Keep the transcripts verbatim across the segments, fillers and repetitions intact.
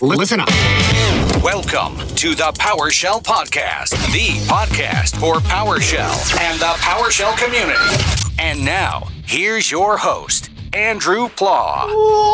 Listen up. Welcome to the PowerShell Podcast, the podcast for PowerShell and the PowerShell community. And now, here's your host, Andrew Plaw.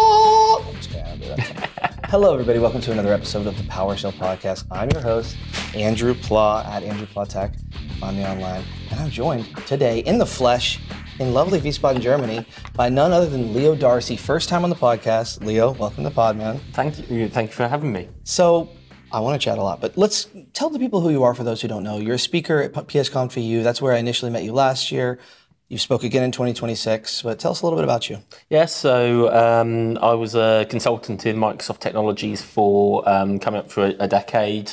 Hello, everybody. Welcome to another episode of the PowerShell Podcast. I'm your host, Andrew Plaw at Andrew Plaw Tech. Find me online. And I'm joined today in the flesh in lovely Wiesbaden, Germany, by none other than Leo Darcy. First time on the podcast. Leo, welcome to the pod, man. Thank you. Thank you for having me. So, I want to chat a lot, but let's tell the people who you are for those who don't know. You're a speaker at PSConf E U. That's where I initially met you last year. You spoke again in twenty twenty-six, but tell us a little bit about you. Yeah, so um, I was a consultant in Microsoft Technologies for um, coming up to a, a decade.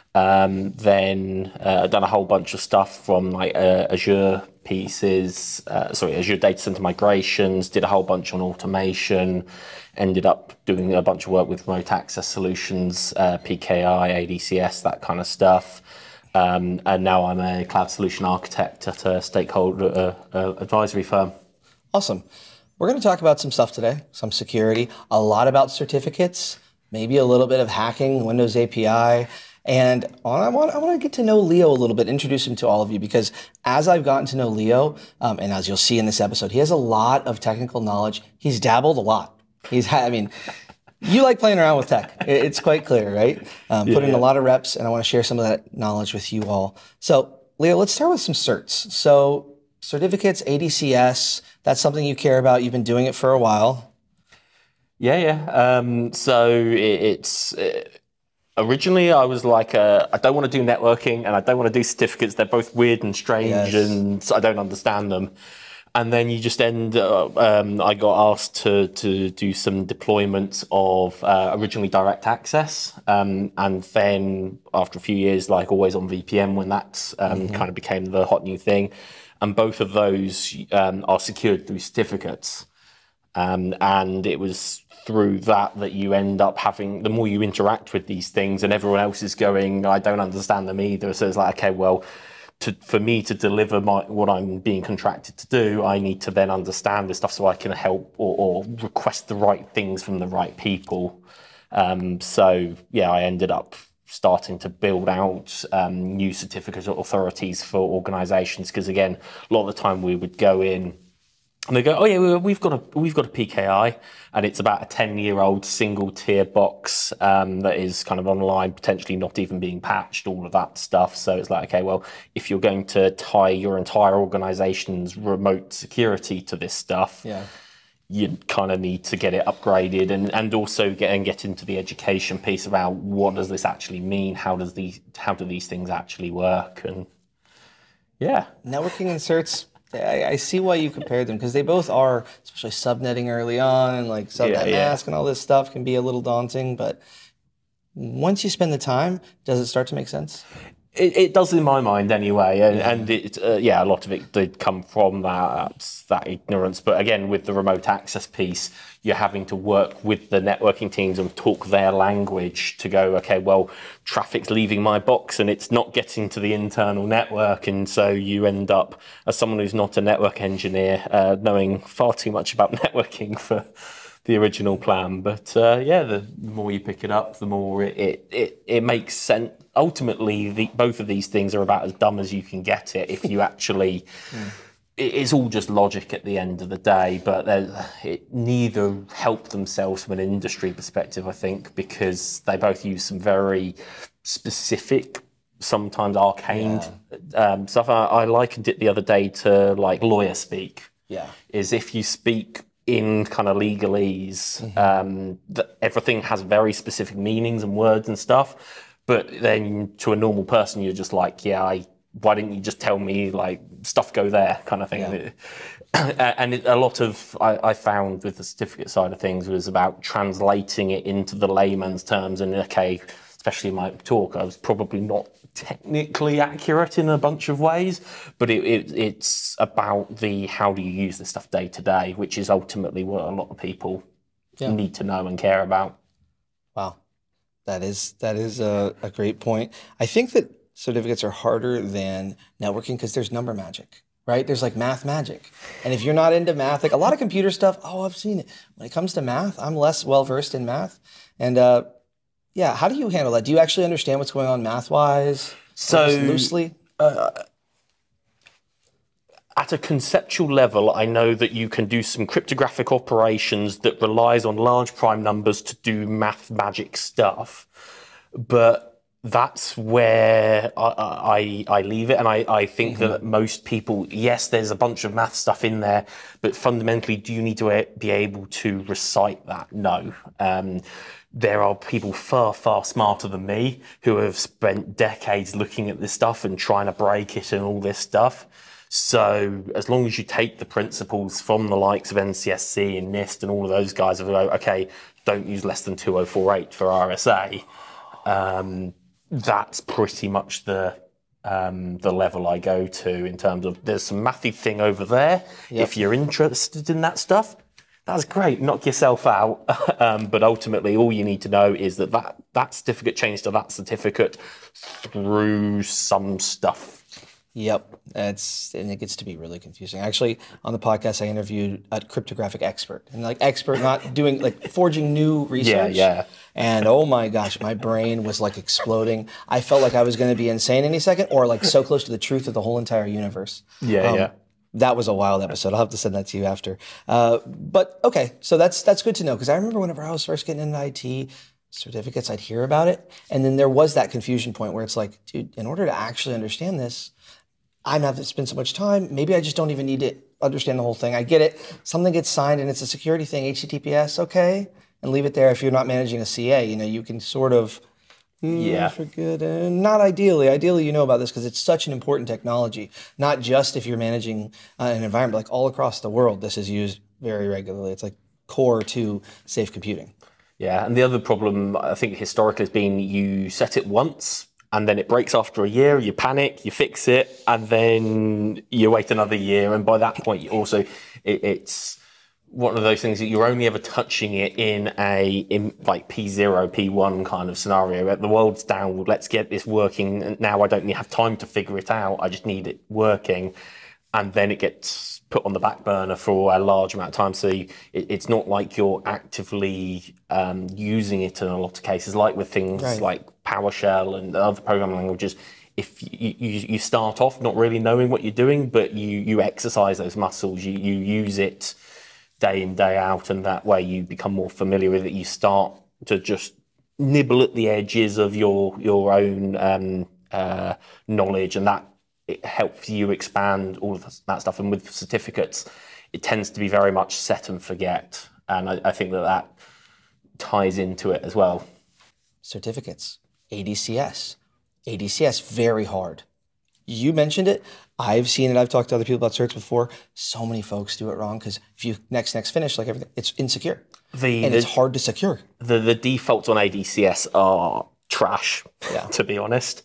Um, then uh, done a whole bunch of stuff from like uh, Azure pieces, uh, sorry, Azure data center migrations, did a whole bunch on automation, ended up doing a bunch of work with remote access solutions, uh, P K I, A D C S, that kind of stuff. Um, and now I'm a cloud solution architect at a stakeholder uh, uh, advisory firm. Awesome. We're going to talk about some stuff today, some security, a lot about certificates, maybe a little bit of hacking, Windows A P I. And I want, I want to get to know Leo a little bit, introduce him to all of you, because as I've gotten to know Leo, um, and as you'll see in this episode, he has a lot of technical knowledge. He's dabbled a lot. He's had, I mean, you like playing around with tech. It's quite clear, right? Um, yeah, put in yeah. a lot of reps, and I want to share some of that knowledge with you all. So, Leo, let's start with some certs. So, certificates, A D C S, that's something you care about. You've been doing it for a while. Yeah, yeah. Um, so it, it's... It, Originally, I was like, uh, I don't want to do networking and I don't want to do certificates. They're both weird and strange, Yes. and I don't understand them. And then you just end up, um, I got asked to, to do some deployments of uh, originally direct access. Um, and then after a few years, like always on V P N when that um, mm-hmm. kind of became the hot new thing. And both of those um, are secured through certificates. Um, and it was through that that you end up having, the more you interact with these things and everyone else is going, I don't understand them either. So it's like, okay, well, to, for me to deliver my, what I'm being contracted to do, I need to then understand this stuff so I can help or, or request the right things from the right people. Um, so yeah, I ended up starting to build out um, new certificate authorities for organizations. Because again, a lot of the time we would go in, and they go, oh yeah, we've got a we've got a P K I, and it's about a ten-year-old single-tier box um, that is kind of online, potentially not even being patched, all of that stuff. So it's like, okay, well, if you're going to tie your entire organization's remote security to this stuff, yeah. you kind of need to get it upgraded, and, and also get and get into the education piece about what does this actually mean? How does these how do these things actually work? And yeah, networking and certs. I, I see why you compared them, because they both are, especially subnetting early on, and like subnet Yeah, yeah. mask and all this stuff can be a little daunting. But once you spend the time, does it start to make sense? It, it does in my mind anyway, and, yeah. and it, uh, yeah, a lot of it did come from that that ignorance. But again, with the remote access piece, you're having to work with the networking teams and talk their language to go, okay, well, traffic's leaving my box and it's not getting to the internal network, and so you end up, as someone who's not a network engineer, uh, knowing far too much about networking for the original plan. But uh, yeah, the more you pick it up, the more it it, it, it makes sense. Ultimately, the, both of these things are about as dumb as you can get it if you actually... mm. it, it's all just logic at the end of the day, but it neither help themselves from an industry perspective, I think, because they both use some very specific, sometimes arcane yeah. um, stuff. I, I likened it the other day to like lawyer speak. Yeah. Is if you speak in kind of legalese, mm-hmm. um, that everything has very specific meanings and words and stuff. But then to a normal person, you're just like, yeah, I, why didn't you just tell me, like, stuff go there kind of thing? Yeah. And it, a lot of, I, I found with the certificate side of things, was about translating it into the layman's terms. And okay, especially in my talk, I was probably not technically accurate in a bunch of ways, but it, it, it's about the how do you use this stuff day to day, which is ultimately what a lot of people yeah. need to know and care about. Wow. That is that is a, a great point. I think that certificates are harder than networking because there's number magic, right? There's like math magic. And if you're not into math, like a lot of computer stuff, oh, I've seen it. When it comes to math, I'm less well-versed in math. And uh, Yeah, how do you handle that? Do you actually understand what's going on math-wise? So just loosely? At a conceptual level, I know that you can do some cryptographic operations that relies on large prime numbers to do math magic stuff. But that's where I, I, I leave it. And I, I think mm-hmm. that most people, yes, there's a bunch of math stuff in there, but fundamentally, do you need to be able to recite that? No. Um, there are people far, far smarter than me who have spent decades looking at this stuff and trying to break it and all this stuff. So as long as you take the principles from the likes of N C S C and NIST and all of those guys of, okay, don't use less than two thousand forty-eight for R S A, um, that's pretty much the um, the level I go to in terms of there's some mathy thing over there. Yep. If you're interested in that stuff, that's great. Knock yourself out. um, but ultimately, all you need to know is that that, that certificate changed to that certificate through some stuff. Yep, it's and it gets to be really confusing. Actually, on the podcast, I interviewed a cryptographic expert, and like expert, not doing like forging new research. Yeah, yeah. And oh my gosh, my brain was like exploding. I felt like I was going to be insane any second, or like so close to the truth of the whole entire universe. Yeah, um, yeah. That was a wild episode. I'll have to send that to you after. Uh, but okay, so that's that's good to know because I remember whenever I was first getting into I T. Certificates, I'd hear about it, and then there was that confusion point where it's like, dude, in order to actually understand this, I'm not to spend so much time. Maybe I just don't even need to understand the whole thing. I get it. Something gets signed and it's a security thing, H T T P S, okay, and leave it there. If you're not managing a C A, you know, you can sort of, mm, yeah, forget it. Not ideally. Ideally, you know about this because it's such an important technology. Not just if you're managing uh, an environment, like all across the world, this is used very regularly. It's like core to safe computing. Yeah, and the other problem I think historically has been you set it once. And then it breaks after a year, you panic, you fix it, and then you wait another year. And by that point, you also, it, it's one of those things that you're only ever touching it in a, in like P zero, P one kind of scenario. The world's down, let's get this working. And now I don't need have time to figure it out. I just need it working. And then it gets put on the back burner for a large amount of time. So you, it, it's not like you're actively um, using it in a lot of cases, like with things right. like PowerShell and other programming languages. If you, you, you start off not really knowing what you're doing, but you, you exercise those muscles, you, you use it day in, day out, and that way you become more familiar with it. You start to just nibble at the edges of your, your own um, uh, knowledge, and that it helps you expand all of that stuff. And with certificates, it tends to be very much set and forget. And I, I think that that ties into it as well. Certificates, A D C S. A D C S, very hard. You mentioned it. I've seen it. I've talked to other people about certs before. So many folks do it wrong because if you next, next, finish, like everything, it's insecure. The, and the, it's hard to secure. The, the defaults on A D C S are trash, yeah. to be honest.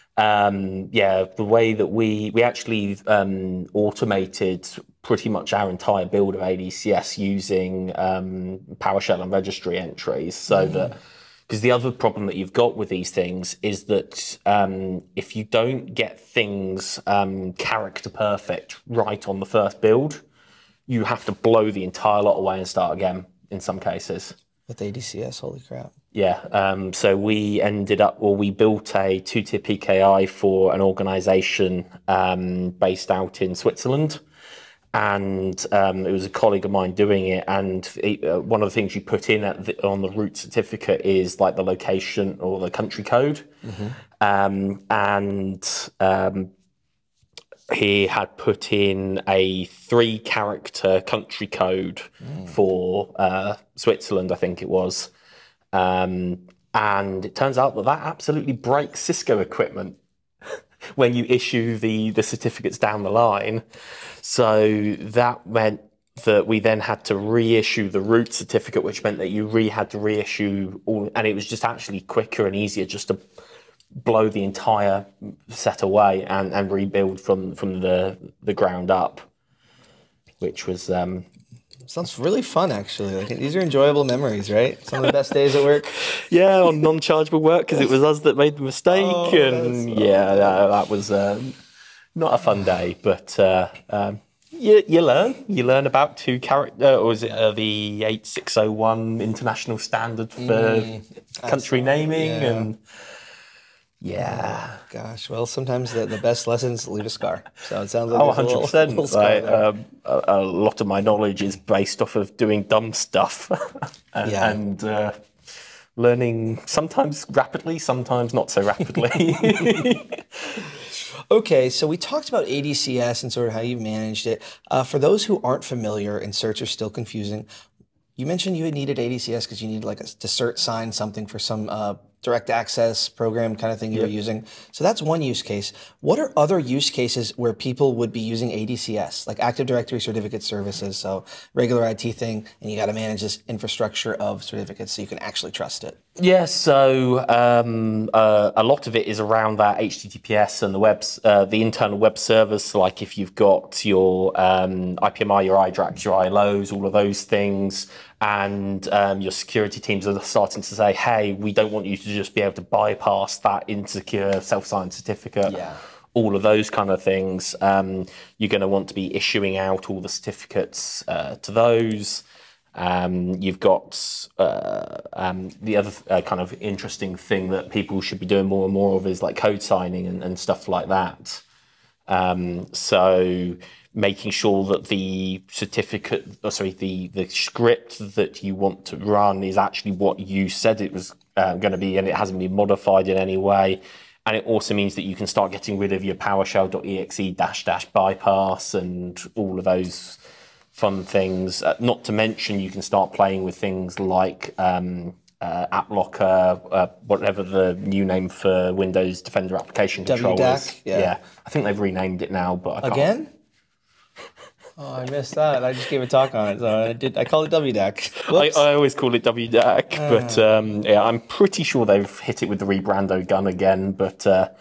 Um, yeah, the way that we we actually um, automated pretty much our entire build of A D C S using um, PowerShell and registry entries, so mm. that because the other problem that you've got with these things is that um, if you don't get things um, character perfect right on the first build, you have to blow the entire lot away and start again in some cases. With A D C S, holy crap. Yeah, um, so we ended up, or we built a two-tier P K I for an organization um, based out in Switzerland. And um, it was a colleague of mine doing it. And it, uh, one of the things you put in at the, on the root certificate is like the location or the country code. Mm-hmm. Um, and um, he had put in a three-character country code mm. for uh, Switzerland, I think it was. Um, and it turns out that that absolutely breaks Cisco equipment when you issue the, the certificates down the line. So that meant that we then had to reissue the root certificate, which meant that you re had to reissue all, and it was just actually quicker and easier just to blow the entire set away and, and rebuild from, from the, the ground up, which was... Um, Sounds really fun, actually. Like, these are enjoyable memories, right? Some of the best days at work. Yeah, on non-chargeable work, because it was us that made the mistake. Oh, and yeah, that, that was uh, not a fun day, but uh, um, You, you learn. You learn about two character, or is it uh, the eight six oh one international standard for mm, country naming? Yeah. And yeah, oh, gosh. Well, sometimes the, the best lessons leave a scar. So it sounds like oh, one hundred percent. Little, little like, um, a, a lot of my knowledge is based off of doing dumb stuff and, yeah. and uh, learning sometimes rapidly, sometimes not so rapidly. Okay, so we talked about A D C S and sort of how you managed it. Uh, for those who aren't familiar and certs are still confusing, you mentioned you had needed A D C S because you needed like a, to cert sign something for some uh, direct access program kind of thing you yep. were using. So that's one use case. What are other use cases where people would be using A D C S, like Active Directory certificate services, so regular I T thing, and you got to manage this infrastructure of certificates so you can actually trust it? Yeah, so um, uh, a lot of it is around that H T T P S and the web, uh, the internal web servers. So like if you've got your um, I P M I, your I DRAX, your I L Os, all of those things, and um, your security teams are starting to say, hey, we don't want you to just be able to bypass that insecure self-signed certificate. Yeah. All of those kind of things. Um, you're going to want to be issuing out all the certificates uh, to those. Um, you've got uh, um, the other uh, kind of interesting thing that people should be doing more and more of is like code signing and, and stuff like that. Um, so making sure that the certificate, oh, sorry, the, the script that you want to run is actually what you said it was uh, going to be, and it hasn't been modified in any way. And it also means that you can start getting rid of your PowerShell.exe dash dash bypass and all of those fun things. Uh, not to mention, you can start playing with things like um, uh, AppLocker, uh, whatever the new name for Windows Defender Application Controller is. Yeah. yeah, I think they've renamed it now, but I can't. Again? Oh, I missed that. I just gave a talk on it, so I did. I called it W D A C. I, I always call it W D A C, uh. but um, yeah, I'm pretty sure they've hit it with the rebrando gun again. But uh,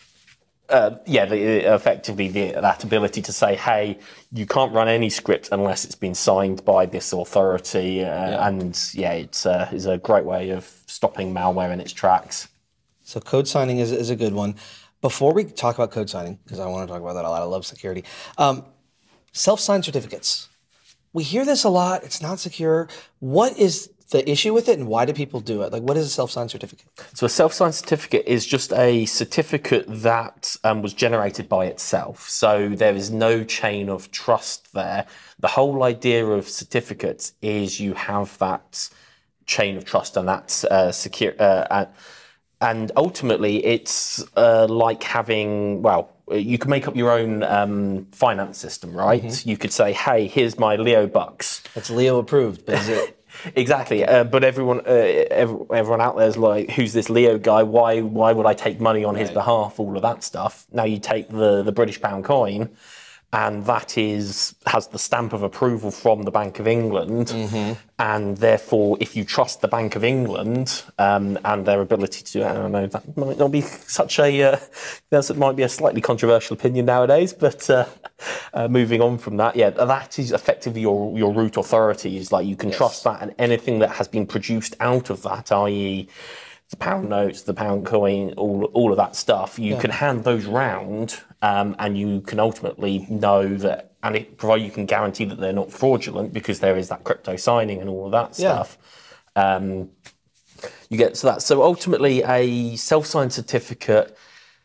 uh, yeah, the, effectively the, that ability to say, hey, you can't run any script unless it's been signed by this authority, uh, yeah. and yeah, it's uh, is a great way of stopping malware in its tracks. So code signing is is a good one. Before we talk about code signing, because I want to talk about that a lot, I love security. Um, Self-signed certificates. We hear this a lot. It's not secure. What is the issue with it, and why do people do it? Like, what is a self-signed certificate? So a self-signed certificate is just a certificate that um, was generated by itself. So there is no chain of trust there. The whole idea of certificates is you have that chain of trust and that's uh, secure. Uh, and ultimately, it's uh, like having, well, you can make up your own um, finance system, right? Mm-hmm. You could say, hey, here's my Leo bucks. It's Leo approved, but is it? Exactly. Uh, but everyone uh, every, everyone out there is like, who's this Leo guy? Why why would I take money on right. his behalf? All of that stuff. Now you take the, the British pound coin, and that is has the stamp of approval from the Bank of England. Mm-hmm. And therefore, if you trust the Bank of England um, and their ability to, I don't know, that might not be such a, uh, that might be a slightly controversial opinion nowadays, but uh, uh, moving on from that, yeah, that is effectively your, your root authority. Is like you can yes. trust that, and anything that has been produced out of that, that is the pound notes, the pound coin, all all of that stuff, you yeah. can hand those round um, and you can ultimately know that, and it, provided you can guarantee that they're not fraudulent because there is that crypto signing and all of that yeah. stuff. Um, you get to that. So ultimately a self-signed certificate,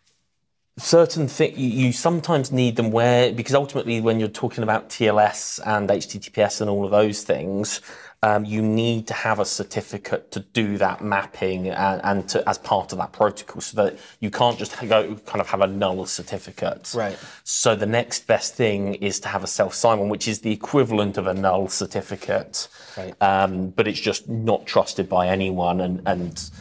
certain things, you, you sometimes need them where, because ultimately when you're talking about T L S and H T T P S and all of those things, Um, you need to have a certificate to do that mapping and, and to, as part of that protocol, so that you can't just go kind of have a null certificate. Right. So the next best thing is to have a self-sign one, which is the equivalent of a null certificate, right. um, but it's just not trusted by anyone and, and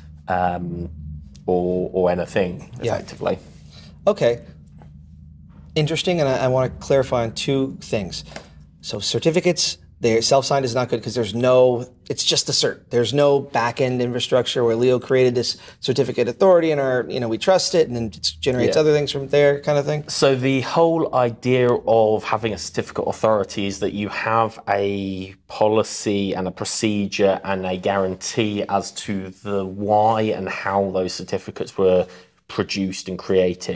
um, or or anything effectively. Yeah. Okay. Interesting, and I, I want to clarify on two things. So certificates. They're self-signed is not good because there's no, it's just a cert. There's no back-end infrastructure where Leo created this certificate authority and our, you know, we trust it and then it generates yeah. other things from there kind of thing. So the whole idea of having a certificate authority is that you have a policy and a procedure and a guarantee as to the why and how those certificates were produced and created.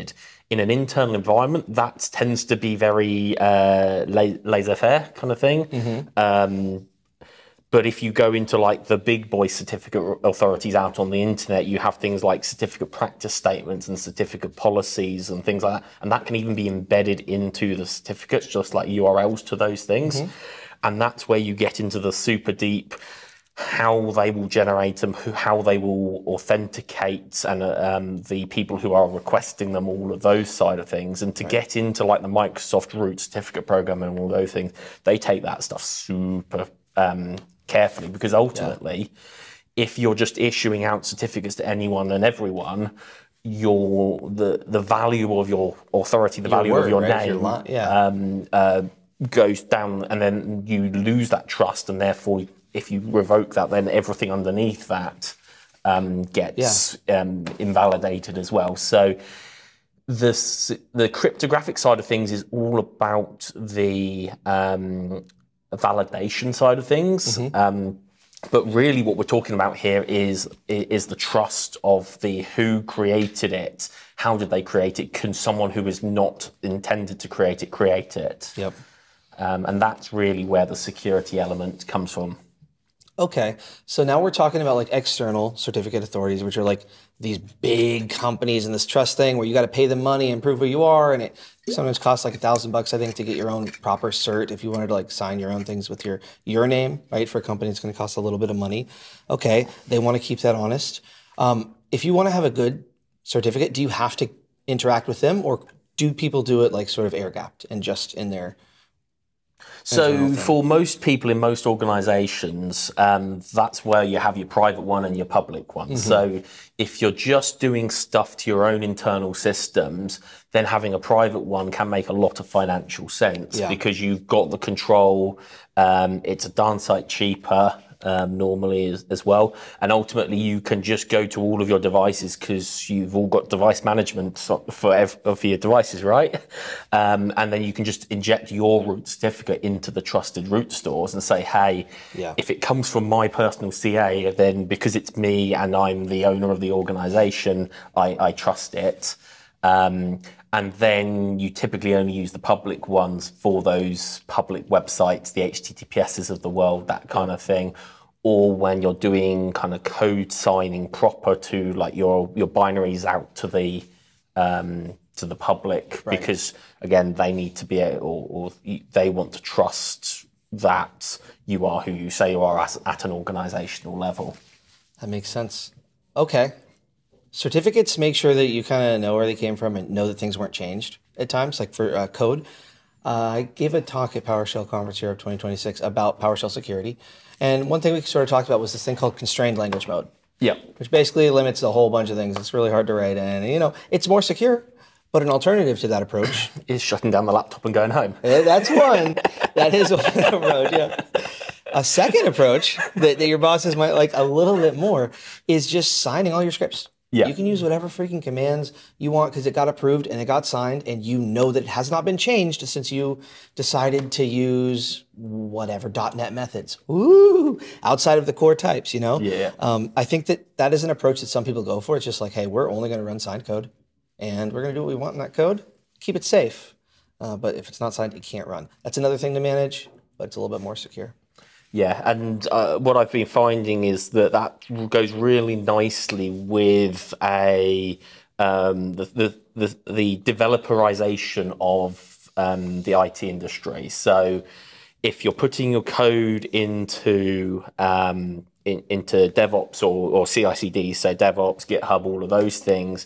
In an internal environment, that tends to be very uh, laissez-faire kind of thing. Mm-hmm. Um, But if you go into like the big boy certificate authorities out on the internet, you have things like certificate practice statements and certificate policies and things like that. And that can even be embedded into the certificates, just like U R Ls to those things. Mm-hmm. And that's where you get into the super deep, how they will generate them, how they will authenticate, and um, the people who are requesting them, all of those side of things. And to right. get into like the Microsoft root certificate program and all those things, they take that stuff super um, carefully, because ultimately, yeah. if you're just issuing out certificates to anyone and everyone, your the the value of your authority, the your value word, of your right? name, your yeah. um, uh, goes down, and then you lose that trust, and therefore, if you revoke that, then everything underneath that um, gets yeah. um, invalidated as well. So this, the cryptographic side of things is all about the um, validation side of things. Mm-hmm. Um, but really what we're talking about here is is the trust of the who created it. How did they create it? Can someone who is not intended to create it create it? Yep. Um, and that's really where the security element comes from. Okay, so now we're talking about like external certificate authorities, which are like these big companies and this trust thing where you got to pay them money and prove who you are, and it sometimes costs like a thousand bucks, I think, to get your own proper cert. If you wanted to like sign your own things with your your name, right? For a company, it's going to cost a little bit of money. Okay, they want to keep that honest. Um, if you want to have a good certificate, do you have to interact with them, or do people do it like sort of air gapped and just in their So for most people in most organizations, um, that's where you have your private one and your public one. Mm-hmm. So if you're just doing stuff to your own internal systems, then having a private one can make a lot of financial sense, yeah. because you've got the control. Um, it's a darn sight cheaper. Um, normally as, as well, and ultimately you can just go to all of your devices because you've all got device management for ev- for your devices, right? Um, and then you can just inject your root certificate into the trusted root stores and say, hey, yeah. if it comes from my personal C A, then because it's me and I'm the owner of the organization, I, I trust it. Um, and then you typically only use the public ones for those public websites, the H T T P S's of the world, that kind of thing. Or when you're doing kind of code signing proper to like your your binaries out to the um, to the public, right. because again they need to be able, or, or they want to trust that you are who you say you are at, at an organizational level. That makes sense. Okay. Certificates make sure that you kind of know where they came from and know that things weren't changed at times, like for uh, code. Uh, I gave a talk at PowerShell Conference Europe twenty twenty-six about PowerShell security. And one thing we sort of talked about was this thing called constrained language mode. Yeah. Which basically limits a whole bunch of things. It's really hard to write in. You know, it's more secure, but an alternative to that approach is shutting down the laptop and going home. That's one. That is one approach, yeah. A second approach that, that your bosses might like a little bit more is just signing all your scripts. Yeah. You can use whatever freaking commands you want because it got approved and it got signed, and you know that it has not been changed since you decided to use whatever .NET methods. Ooh, outside of the core types, you know? Yeah. Um, I think that that is an approach that some people go for. It's just like, hey, we're only going to run signed code, and we're going to do what we want in that code. Keep it safe. Uh, but if it's not signed, it can't run. That's another thing to manage, but it's a little bit more secure. Yeah, and uh, what I've been finding is that that goes really nicely with a um, the, the the the developerization of um, the I T industry. So, if you're putting your code into um, in, into DevOps or, or C I C D, so DevOps, GitHub, all of those things.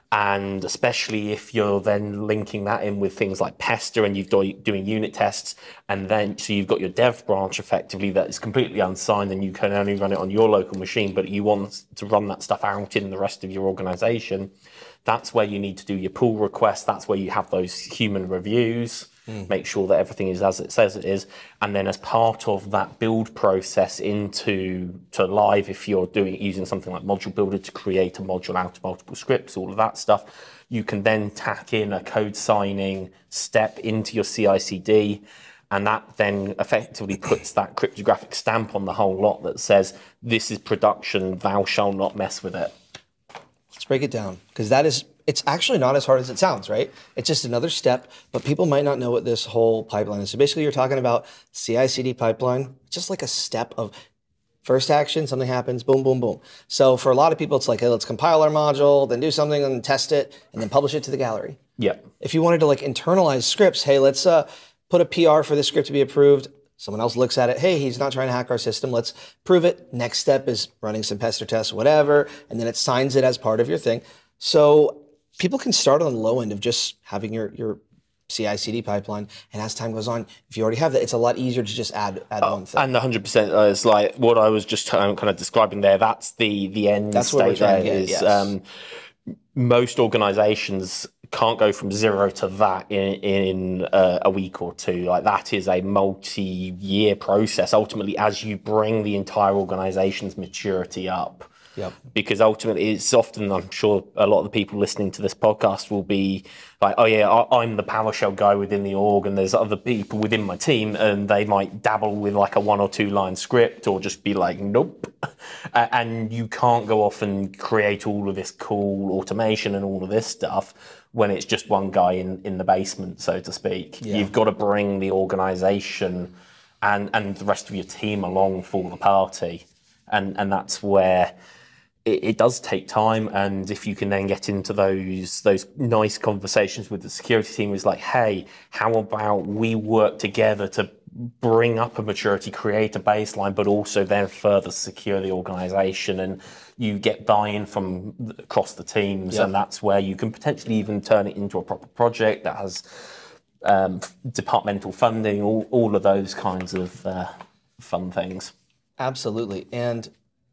And especially if you're then linking that in with things like Pester and you're do, doing unit tests, and then so you've got your dev branch effectively that is completely unsigned and you can only run it on your local machine, but you want to run that stuff out in the rest of your organization. That's where you need to do your pull requests. That's where you have those human reviews. Mm. Make sure that everything is as it says it is, and then as part of that build process into to live, if you're doing using something like Module Builder to create a module out of multiple scripts, all of that stuff, you can then tack in a code signing step into your C I C D, and that then effectively puts that cryptographic stamp on the whole lot that says this is production, thou shalt not mess with it. Let's break it down, because that is it's actually not as hard as it sounds, right? It's just another step, but people might not know what this whole pipeline is. So basically you're talking about C I C D pipeline, just like a step of first action, something happens, boom, boom, boom. So for a lot of people, it's like, hey, let's compile our module, then do something and then test it and then publish it to the gallery. Yeah. If you wanted to like internalize scripts, hey, let's uh, put a P R for this script to be approved. Someone else looks at it. Hey, he's not trying to hack our system. Let's prove it. Next step is running some pester tests, whatever. And then it signs it as part of your thing. So people can start on the low end of just having your, your C I C D pipeline. And as time goes on, if you already have that, it's a lot easier to just add, add oh, one thing. And the one hundred percent is like what I was just um, kind of describing there. That's the, the end That's state what we're trying there to get, is yes. um, most organizations can't go from zero to that in, in uh, a week or two. Like that is a multi-year process, ultimately, as you bring the entire organization's maturity up. Yep. Because ultimately, it's often, I'm sure a lot of the people listening to this podcast will be like, oh yeah, I, I'm the PowerShell guy within the org, and there's other people within my team, and they might dabble with like a one or two line script, or just be like, nope. And you can't go off and create all of this cool automation and all of this stuff when it's just one guy in, in the basement, so to speak. Yeah. You've got to bring the organization and, and the rest of your team along for the party. And, and that's where it, it does take time. And if you can then get into those those nice conversations with the security team, is like, hey, how about we work together to bring up a maturity, create a baseline, but also then further secure the organization, and you get buy-in from across the teams. Yep. And that's where you can potentially even turn it into a proper project that has um, departmental funding, all, all of those kinds of uh, fun things. Absolutely. And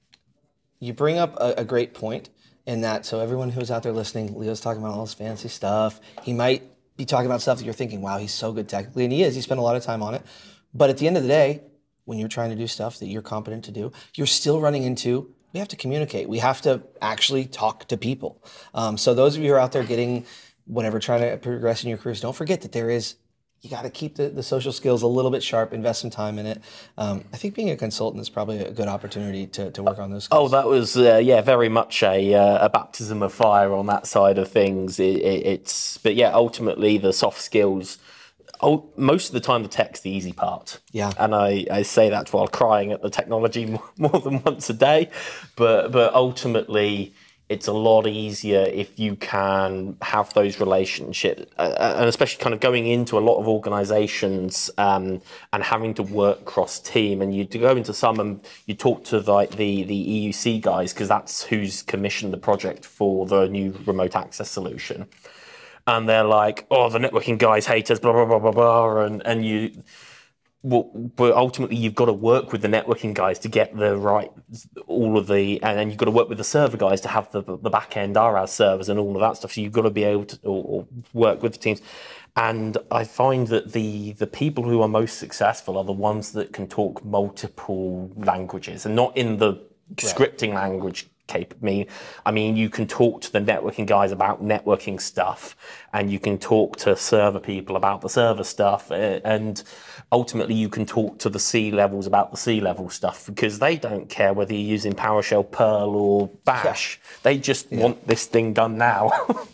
you bring up a, a great point in that, so everyone who's out there listening, Leo's talking about all this fancy stuff. He might be talking about stuff that you're thinking, wow, he's so good technically, and he is. He spent a lot of time on it. But at the end of the day, when you're trying to do stuff that you're competent to do, you're still running into, we have to communicate. We have to actually talk to people. Um, so those of you who are out there getting whatever, trying to progress in your careers, don't forget that there is, you got to keep the, the social skills a little bit sharp, invest some time in it. Um, I think being a consultant is probably a good opportunity to, to work on those skills. Oh, that was, uh, yeah, very much a, uh, a baptism of fire on that side of things. It, it, it's, but yeah, ultimately the soft skills, oh, most of the time the tech's the easy part. Yeah. And I, I say that while crying at the technology more than once a day. But, but ultimately, it's a lot easier if you can have those relationships, uh, and especially kind of going into a lot of organizations um, and having to work cross team. And you go into some and you talk to like the, the E U C guys, because that's who's commissioned the project for the new remote access solution. And they're like, oh, the networking guys hate us, blah, blah, blah, blah, blah. And, and you, well, but ultimately you've got to work with the networking guys to get the right, all of the, and then you've got to work with the server guys to have the the back end R A S servers and all of that stuff. So you've got to be able to or, or work with the teams. And I find that the the people who are most successful are the ones that can talk multiple languages, and not in the right. scripting language. Cape me. I mean, you can talk to the networking guys about networking stuff, and you can talk to server people about the server stuff, and ultimately you can talk to the C levels about the C level stuff, because they don't care whether you're using PowerShell, Perl, or Bash. Yeah. They just yeah. want this thing done now.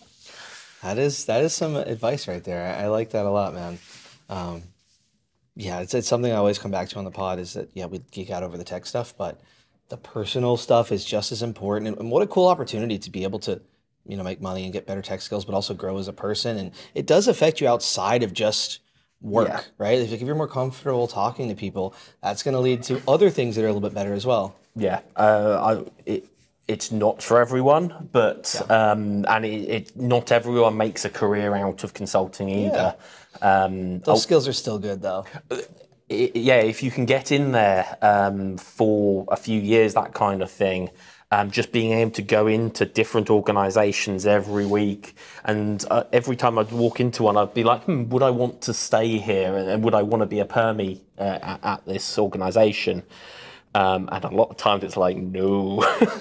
That is that is some advice right there. I, I like that a lot, man. Um, yeah, it's it's something I always come back to on the pod, is that yeah, we geek out over the tech stuff, but the personal stuff is just as important. And, and what a cool opportunity to be able to, you know, make money and get better tech skills, but also grow as a person. And it does affect you outside of just work, yeah. right? If, if you're more comfortable talking to people, that's going to lead to other things that are a little bit better as well. Yeah, uh, I, it, it's not for everyone, but yeah. um, and it, it not everyone makes a career out of consulting either. Yeah. Um, Those I'll, skills are still good, though. It, yeah, if you can get in there um, for a few years, that kind of thing, um, just being able to go into different organizations every week, and uh, every time I'd walk into one, I'd be like, hmm, would I want to stay here, and, and would I want to be a permie uh, at, at this organization? Um, and a lot of times it's like, no.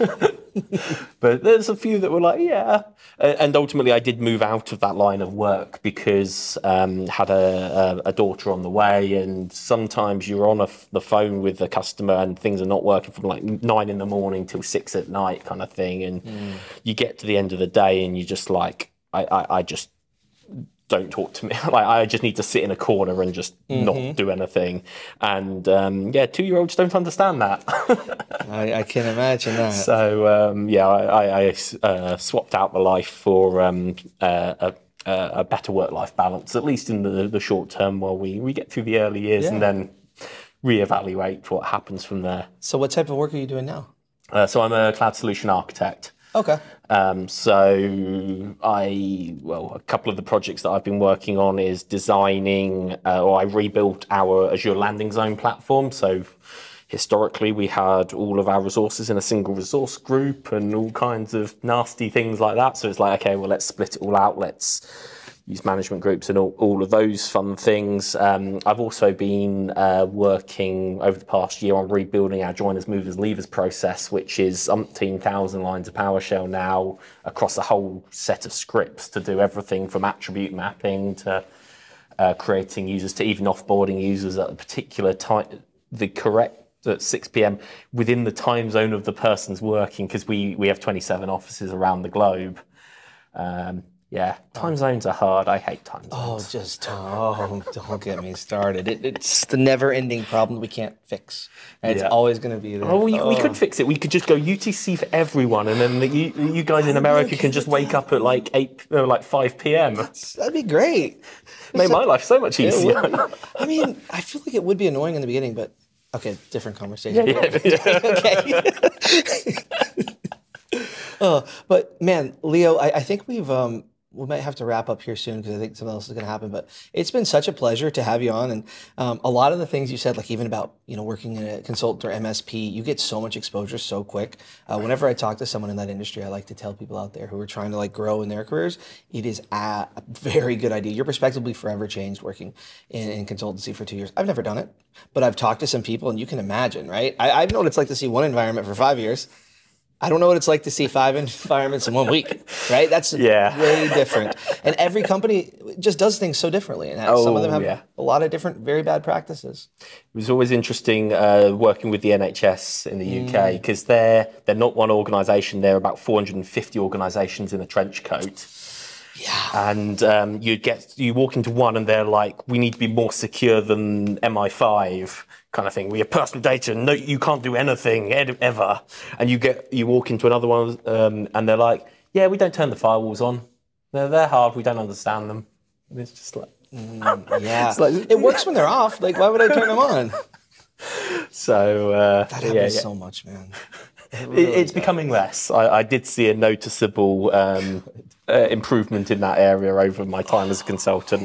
But there's a few that were like, yeah. And ultimately I did move out of that line of work because um had a, a, a daughter on the way, and sometimes you're on a, the phone with the customer and things are not working from like nine in the morning till six at night kind of thing. And mm. you get to the end of the day and you're just like, I, I, I just don't talk to me. Like I just need to sit in a corner and just mm-hmm. not do anything. And um, yeah, two-year-olds don't understand that. I, I can imagine that. So um, yeah, I, I uh, swapped out the life for um, uh, a, a better work-life balance, at least in the, the short term, while we, we get through the early years yeah. and then reevaluate what happens from there. So what type of work are you doing now? Uh, so I'm a cloud solution architect. Okay. Um, so I, well, a couple of the projects that I've been working on is designing, uh, or I rebuilt our Azure landing zone platform. So historically we had all of our resources in a single resource group and all kinds of nasty things like that. So it's like, okay, well, let's split it all out. Let's use management groups and all, all of those fun things. Um, I've also been uh, working over the past year on rebuilding our joiners, movers, leavers process, which is umpteen thousand lines of PowerShell now across a whole set of scripts to do everything from attribute mapping to uh, creating users to even offboarding users at a particular time, the correct at six p.m. within the time zone of the person's working, because we, we have twenty-seven offices around the globe. Um, Yeah, time zones are hard. I hate time zones. Oh, just oh, don't get me started. It, it's the never-ending problem we can't fix. And it's yeah. always going to be there. Oh, we, oh. we could fix it. We could just go U T C for everyone, and then the, you, you guys in America can just wake up at like eight, or like five p.m. That'd be great. Make so, my life so much easier. I mean, I feel like it would be annoying in the beginning, but okay, different conversation. Yeah, yeah, yeah. Okay. Oh, but man, Leo, I, I think we've. Um, We might have to wrap up here soon because I think something else is going to happen. But it's been such a pleasure to have you on, and um, a lot of the things you said, like even about you know working in a consultant or M S P, you get so much exposure so quick. Uh, whenever I talk to someone in that industry, I like to tell people out there who are trying to like grow in their careers, it is a very good idea. Your perspective will be forever changed working in, in consultancy for two years. I've never done it, but I've talked to some people, and you can imagine, right? I, I know what it's like to see one environment for five years. I don't know what it's like to see five environments in one week, right? That's yeah. way different. And every company just does things so differently. And oh, some of them have yeah. a lot of different, very bad practices. It was always interesting uh, working with the N H S in the U K because mm. they're, they're not one organisation. They're about four hundred fifty organisations in a trench coat. Yeah. And um, you get you walk into one and they're like, we need to be more secure than M I five kind of thing. We have personal data. No, you can't do anything ed- ever. And you get you walk into another one um, and they're like, yeah, we don't turn the firewalls on. They're they're hard. We don't understand them. And it's just like, mm, yeah, it's like, it works when they're off. Like, why would I turn them on? So uh, that happens yeah, yeah. so much, man. It really it's does. becoming less. I, I did see a noticeable um, uh, improvement in that area over my time as a consultant.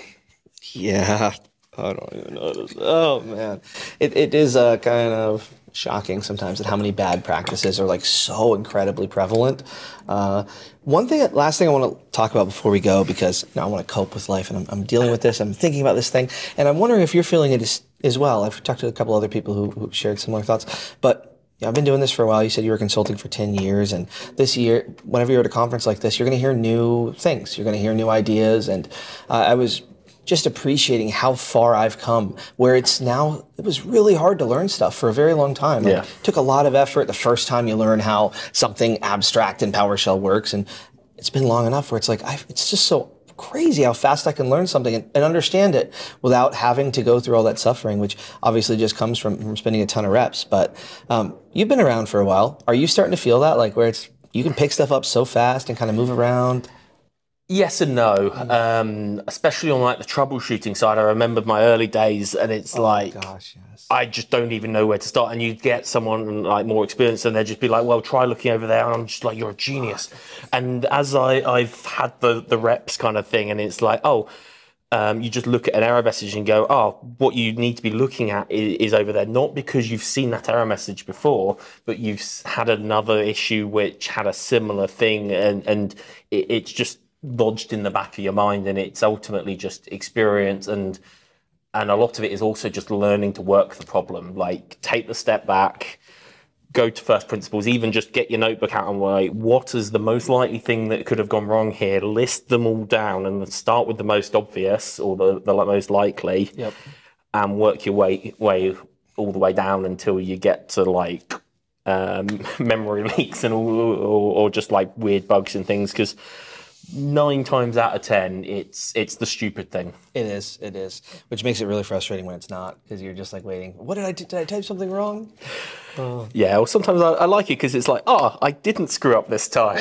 Yeah, I don't even know. Oh man, it it is uh, kind of shocking sometimes at how many bad practices are like so incredibly prevalent. Uh, one thing, last thing I want to talk about before we go, because you know, I want to cope with life and I'm, I'm dealing with this. I'm thinking about this thing, and I'm wondering if you're feeling it as, as well. I've talked to a couple other people who who shared similar thoughts, but. Yeah, I've been doing this for a while. You said you were consulting for ten years, and this year, whenever you're at a conference like this, you're going to hear new things. You're going to hear new ideas, and uh, I was just appreciating how far I've come, where it's now, it was really hard to learn stuff for a very long time. Like, yeah. It took a lot of effort the first time you learn how something abstract in PowerShell works, and it's been long enough where it's like, I've, it's just so crazy how fast I can learn something and, and understand it without having to go through all that suffering, which obviously just comes from, from spending a ton of reps. But um, you've been around for a while. Are you starting to feel that, like where it's you can pick stuff up so fast and kind of move around? Yes and no, um, especially on like the troubleshooting side. I remember my early days, and it's oh like, gosh, yes. I just don't even know where to start. And you get someone like more experienced, and they'd just be like, "Well, try looking over there." And I'm just like, "You're a genius." And as I, I've had the the reps kind of thing, and it's like, oh. Um, you just look at an error message and go, oh, what you need to be looking at is, is over there, not because you've seen that error message before, but you've had another issue which had a similar thing, and, and it, it's just lodged in the back of your mind, and it's ultimately just experience, and and a lot of it is also just learning to work the problem, like take the step back, go to first principles, even just get your notebook out and like, what is the most likely thing that could have gone wrong here? List them all down and start with the most obvious or the, the most likely, yep. and work your way way all the way down until you get to like um, memory leaks and all, or, or just like weird bugs and things. Because nine times out of ten, it's it's the stupid thing. It is, it is, which makes it really frustrating when it's not, because you're just like waiting. What did I do? Did I type something wrong? Uh, yeah, well, sometimes I, I like it because it's like, oh, I didn't screw up this time.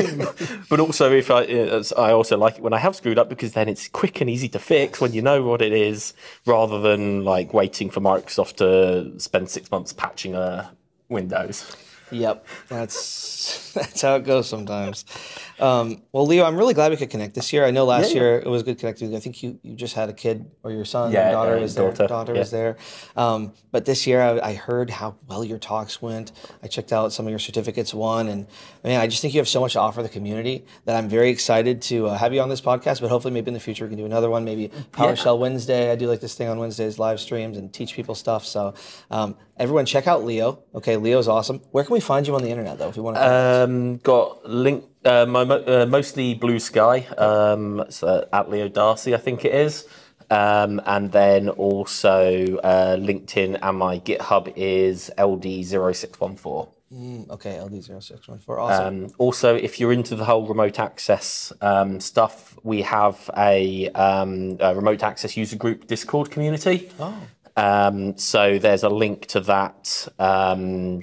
But also, if I, I also like it when I have screwed up because then it's quick and easy to fix when you know what it is, rather than like waiting for Microsoft to spend six months patching a Windows. Yep, that's that's how it goes sometimes. Um, well, Leo, I'm really glad we could connect this year. I know last Yeah, yeah. year it was good connecting. I think you, you just had a kid, or your son, Yeah, your daughter uh, was daughter, there. Daughter yeah. was there. Um, but this year I, I heard how well your talks went. I checked out some of your certificates won, and man, I just think you have so much to offer the community that I'm very excited to uh, have you on this podcast. But hopefully, maybe in the future we can do another one. Maybe PowerShell Wednesday. I do like this thing on Wednesdays, live streams, and teach people stuff. So um, everyone, check out Leo. Okay, Leo's awesome. Where can we find you on the internet, though, if you want to? Um, got link. Uh, my, uh, mostly Blue Sky, um, so at Leo Darcy, I think it is. Um, and then also uh, LinkedIn, and my GitHub is L D zero six one four. Mm, okay, L D zero six one four, awesome. Um, also, if you're into the whole remote access um, stuff, we have a, um, a remote access user group Discord community. Oh. Um, so there's a link to that um,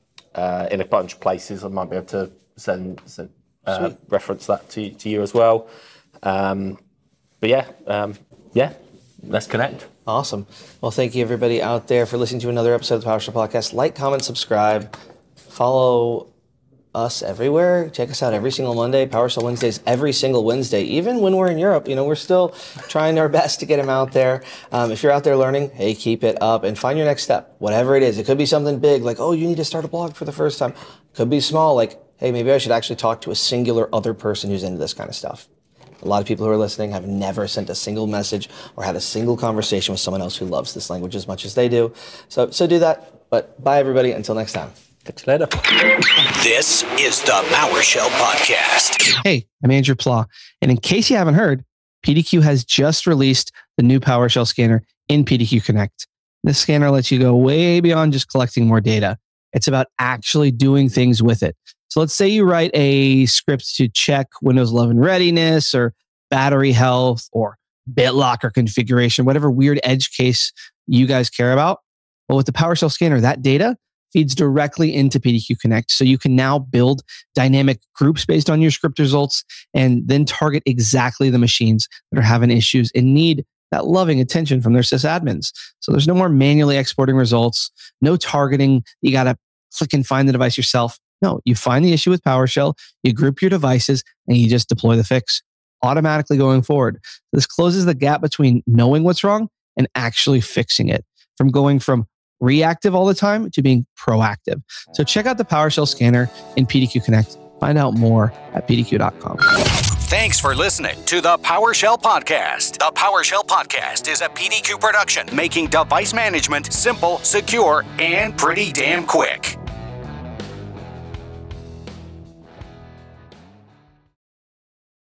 uh, in a bunch of places. I might be able to send, send uh, reference that to to you as well. Um, but yeah, um, yeah, let's connect. Awesome. Well, thank you everybody out there for listening to another episode of the PowerShell Podcast. Like, comment, subscribe, follow us everywhere. Check us out every single Monday. PowerShell Wednesdays every single Wednesday. Even when we're in Europe, you know, we're still trying our best to get them out there. Um, if you're out there learning, hey, keep it up and find your next step. Whatever it is. It could be something big, like, oh, you need to start a blog for the first time. Could be small, like, hey, maybe I should actually talk to a singular other person who's into this kind of stuff. A lot of people who are listening have never sent a single message or had a single conversation with someone else who loves this language as much as they do. So, so do that. But bye, everybody. Until next time. Catch you later. This is the PowerShell Podcast. Hey, I'm Andrew Plough. And in case you haven't heard, P D Q has just released the new PowerShell scanner in P D Q Connect. This scanner lets you go way beyond just collecting more data. It's about actually doing things with it. So let's say you write a script to check Windows eleven readiness or battery health or BitLocker configuration, whatever weird edge case you guys care about. Well, with the PowerShell scanner, that data feeds directly into P D Q Connect. So you can now build dynamic groups based on your script results and then target exactly the machines that are having issues and need that loving attention from their sysadmins. So there's no more manually exporting results, no targeting. You got to click and find the device yourself. No, you find the issue with PowerShell, you group your devices, and you just deploy the fix automatically going forward. This closes the gap between knowing what's wrong and actually fixing it, from going from reactive all the time to being proactive. So check out the PowerShell scanner in P D Q Connect. Find out more at P D Q dot com. Thanks for listening to the PowerShell Podcast. The PowerShell Podcast is a P D Q production, making device management simple, secure, and pretty damn quick.